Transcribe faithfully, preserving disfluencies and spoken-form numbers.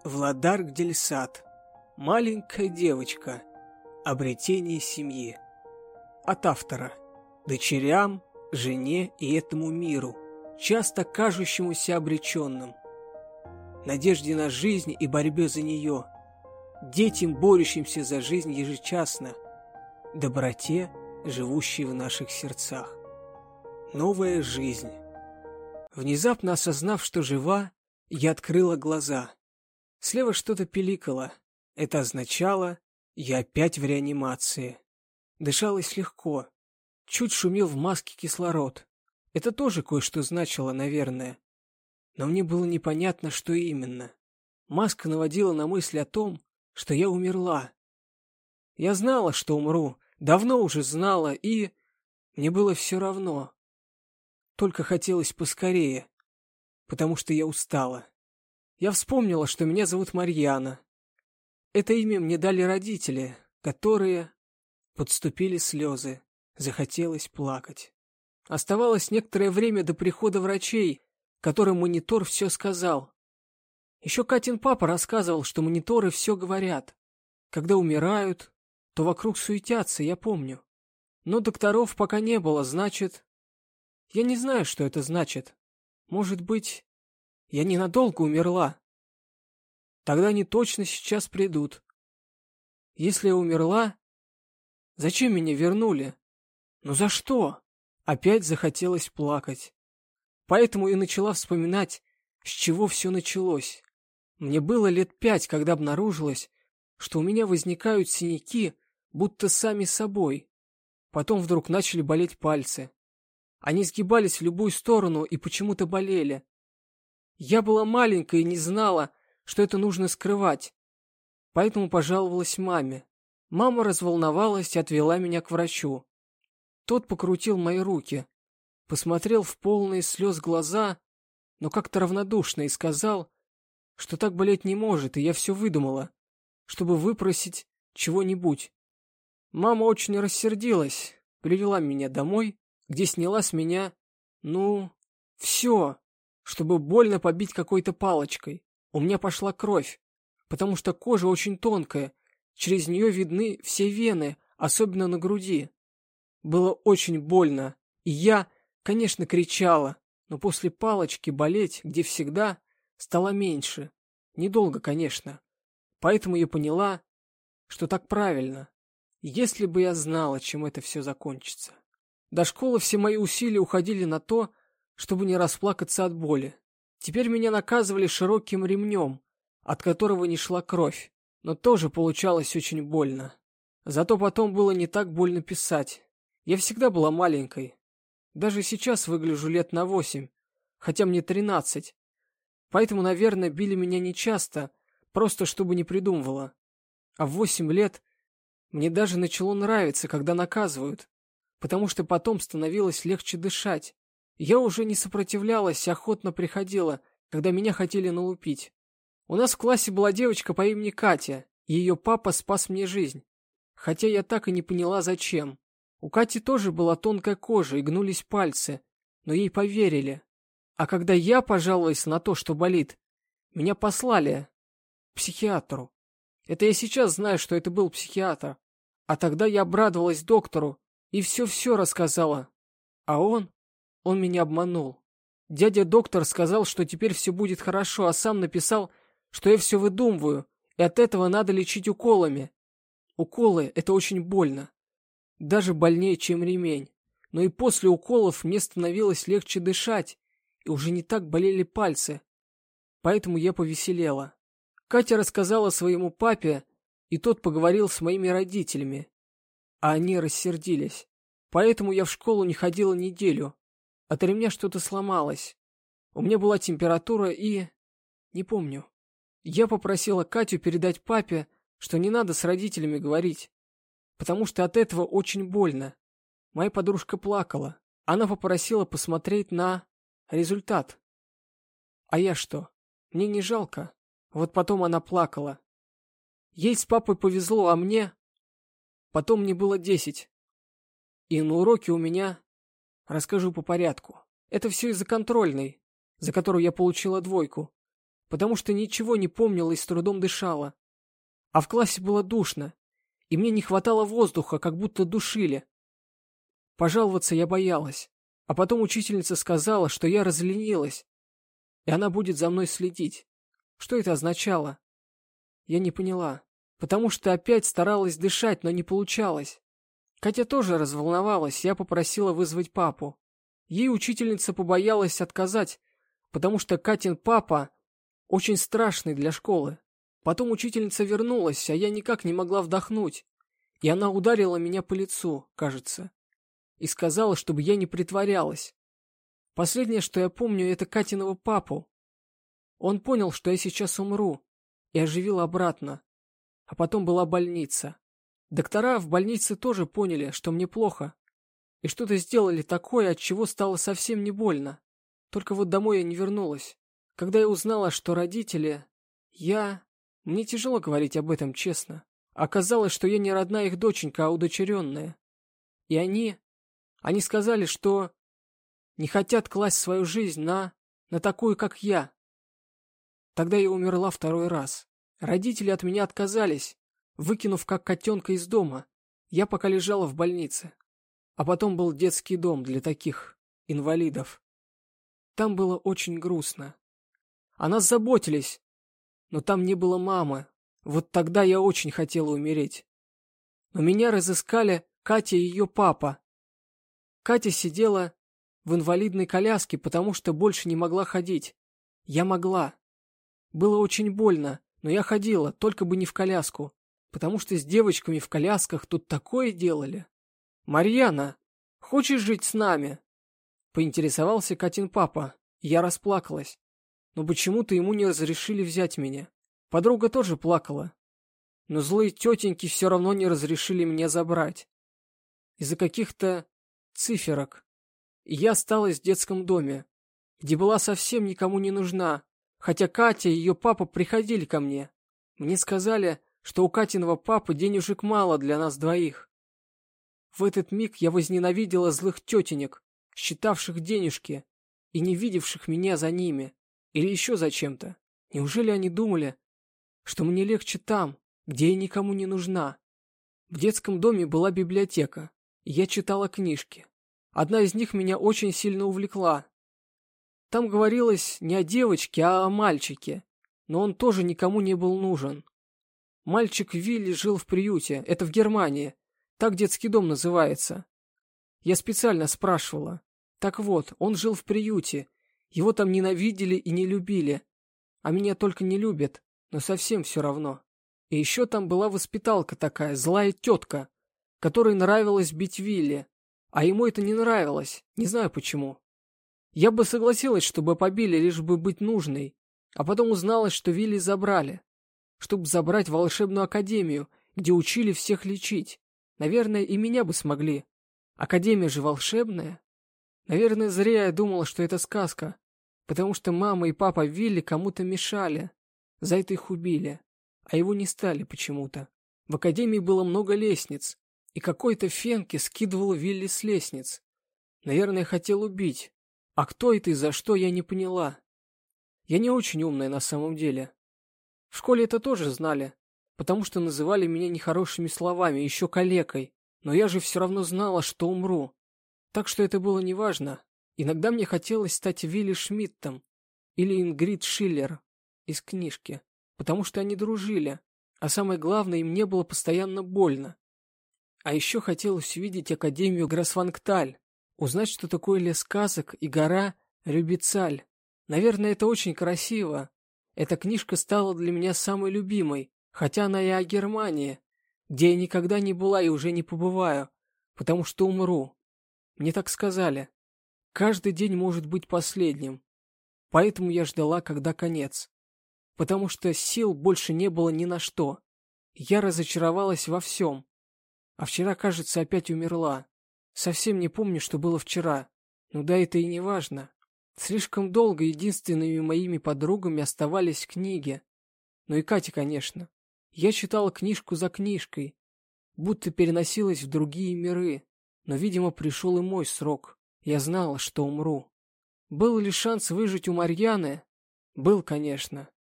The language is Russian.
Владарк-Дельсад. Маленькая девочка. Обретение семьи. От автора. Дочерям, жене и этому миру, часто кажущемуся обреченным. Надежде на жизнь и борьбе за нее. Детям, борющимся за жизнь ежечасно. Доброте, живущей в наших сердцах. Новая жизнь. Внезапно осознав, что жива, я открыла глаза. Слева что-то пиликало. Это означало, я опять в реанимации. Дышалось легко. Чуть шумел в маске кислород. Это тоже кое-что значило, наверное. Но мне было непонятно, что именно. Маска наводила на мысль о том, что я умерла. Я знала, что умру, давно уже знала, и... мне было все равно. Только хотелось поскорее, потому что я устала. Я вспомнила, что меня зовут Марьяна. Это имя мне дали родители, которые... Подступили слезы. Захотелось плакать. Оставалось некоторое время до прихода врачей, которым монитор все сказал. Еще Катин папа рассказывал, что мониторы все говорят. Когда умирают, то вокруг суетятся, я помню. Но докторов пока не было, значит... Я не знаю, что это значит. Может быть, я ненадолго умерла. Тогда они точно сейчас придут. Если я умерла, зачем меня вернули? Ну за что? Опять захотелось плакать. Поэтому и начала вспоминать, с чего все началось. Мне было лет пять, когда обнаружилось, что у меня возникают синяки, будто сами собой. Потом вдруг начали болеть пальцы. Они сгибались в любую сторону и почему-то болели. Я была маленькая и не знала, что это нужно скрывать. Поэтому пожаловалась маме. Мама разволновалась и отвела меня к врачу. Тот покрутил мои руки, посмотрел в полные слез глаза, но как-то равнодушно и сказал, что так болеть не может, и я все выдумала, чтобы выпросить чего-нибудь. Мама очень рассердилась, привела меня домой, где сняла с меня, ну, все, чтобы больно побить какой-то палочкой. У меня пошла кровь, потому что кожа очень тонкая, через нее видны все вены, особенно на груди. Было очень больно, и я, конечно, кричала, но после палочки болеть, где всегда, стало меньше. Недолго, конечно. Поэтому я поняла, что так правильно. Если бы я знала, чем это все закончится. До школы все мои усилия уходили на то, чтобы не расплакаться от боли. Теперь меня наказывали широким ремнем, от которого не шла кровь, но тоже получалось очень больно. Зато потом было не так больно писать. Я всегда была маленькой. Даже сейчас выгляжу лет на восемь, хотя мне тринадцать. Поэтому, наверное, били меня нечасто, просто чтобы не придумывала. А в восемь лет мне даже начало нравиться, когда наказывают, потому что потом становилось легче дышать. Я уже не сопротивлялась, охотно приходила, когда меня хотели налупить. У нас в классе была девочка по имени Катя, и ее папа спас мне жизнь. Хотя я так и не поняла, зачем. У Кати тоже была тонкая кожа и гнулись пальцы, но ей поверили. А когда я пожаловалась на то, что болит, меня послали к психиатру. Это я сейчас знаю, что это был психиатр. А тогда я обрадовалась доктору и все-все рассказала. А он... он меня обманул. Дядя-доктор сказал, что теперь все будет хорошо, а сам написал, что я все выдумываю, и от этого надо лечить уколами. Уколы — это очень больно. Даже больнее, чем ремень. Но и после уколов мне становилось легче дышать, и уже не так болели пальцы. Поэтому я повеселела. Катя рассказала своему папе, и тот поговорил с моими родителями. А они рассердились. Поэтому я в школу не ходила неделю. От ремня что-то сломалось. У меня была температура и... не помню. Я попросила Катю передать папе, что не надо с родителями говорить, потому что от этого очень больно. Моя подружка плакала. Она попросила посмотреть на результат. А я что? Мне не жалко. Вот потом она плакала. Ей с папой повезло, а мне... Потом мне было десять. И на уроке у меня... Расскажу по порядку. Это все из-за контрольной, за которую я получила двойку. потому что ничего не помнила и с трудом дышала. А в классе было душно, и мне не хватало воздуха, как будто душили. Пожаловаться я боялась, а потом учительница сказала, что я разленилась, и она будет за мной следить. Что это означало? Я не поняла, потому что опять старалась дышать, но не получалось. Катя тоже разволновалась, я попросила вызвать папу. Ей учительница побоялась отказать, потому что Катин папа очень страшный для школы. Потом учительница вернулась, а я никак не могла вдохнуть, и она ударила меня по лицу, кажется, и сказала, чтобы я не притворялась. Последнее, что я помню, это Катиного папу. Он понял, что я сейчас умру, и оживил обратно. А потом была больница. Доктора в больнице тоже поняли, что мне плохо, и что-то сделали такое, от чего стало совсем не больно. Только вот домой я не вернулась. Когда я узнала, что родители... Я... Мне тяжело говорить об этом честно. Оказалось, что я не родная их доченька, а удочеренная. И они... Они сказали, что не хотят класть свою жизнь на... на такую, как я. Тогда я умерла второй раз. Родители от меня отказались, выкинув как котенка из дома. Я пока лежала в больнице. А потом был детский дом для таких инвалидов. Там было очень грустно. О нас заботились, но там не было мамы. Вот тогда я очень хотела умереть. Но меня разыскали Катя и ее папа. Катя сидела в инвалидной коляске, потому что больше не могла ходить. Я могла. Было очень больно, но я ходила, только бы не в коляску, потому что с девочками в колясках тут такое делали. «Марьяна, хочешь жить с нами?» Поинтересовался Катин папа. Я расплакалась. Но почему-то ему не разрешили взять меня. Подруга тоже плакала. Но злые тетеньки все равно не разрешили мне забрать. Из-за каких-то циферок. И я осталась в детском доме, где была совсем никому не нужна, хотя Катя и ее папа приходили ко мне. Мне сказали, что у Катиного папы денежек мало для нас двоих. В этот миг я возненавидела злых тетенек, считавших денежки и не видевших меня за ними. Или еще зачем-то. Неужели они думали, что мне легче там, где я никому не нужна? В детском доме была библиотека, и я читала книжки. Одна из них меня очень сильно увлекла. Там говорилось не о девочке, а о мальчике, но он тоже никому не был нужен. Мальчик Вилли жил в приюте, это в Германии, так детский дом называется. Я специально спрашивала. Так вот, он жил в приюте, его там ненавидели и не любили. А меня только не любят, но совсем все равно. И еще там была воспиталка такая, злая тетка, которой нравилось бить Вилли, а ему это не нравилось, не знаю почему. Я бы согласилась, чтобы побили, лишь бы быть нужной, а потом узналось, что Вилли забрали, чтобы забрать в волшебную академию, где учили всех лечить. Наверное, и меня бы смогли. Академия же волшебная. Наверное, зря я думала, что это сказка, потому что мама и папа Вилли кому-то мешали. За это их убили, а его не стали почему-то. В академии было много лестниц, и какой-то Фенке скидывал Вилли с лестниц. Наверное, хотел убить. А кто это и за что, я не поняла. Я не очень умная на самом деле. В школе это тоже знали, потому что называли меня нехорошими словами, еще калекой. Но я же все равно знала, что умру. Так что это было неважно. Иногда мне хотелось стать Вилли Шмидтом или Ингрид Шиллер из книжки, потому что они дружили, а самое главное, им не было постоянно больно. А еще хотелось увидеть Академию Гросвангталь, узнать, что такое лес сказок и гора Рюбицаль. Наверное, это очень красиво. Эта книжка стала для меня самой любимой, хотя она и о Германии, где я никогда не была и уже не побываю, потому что умру. Мне так сказали. Каждый день может быть последним. Поэтому я ждала, когда конец. Потому что сил больше не было ни на что. Я разочаровалась во всем. А вчера, кажется, опять умерла. Совсем не помню, что было вчера. Ну да, это и не важно. Слишком долго единственными моими подругами оставались книги. Ну и Катя, конечно. Я читала книжку за книжкой, будто переносилась в другие миры. Но, видимо, пришел и мой срок. Я знала, что умру. Был ли шанс выжить у Марьяны? Был, конечно.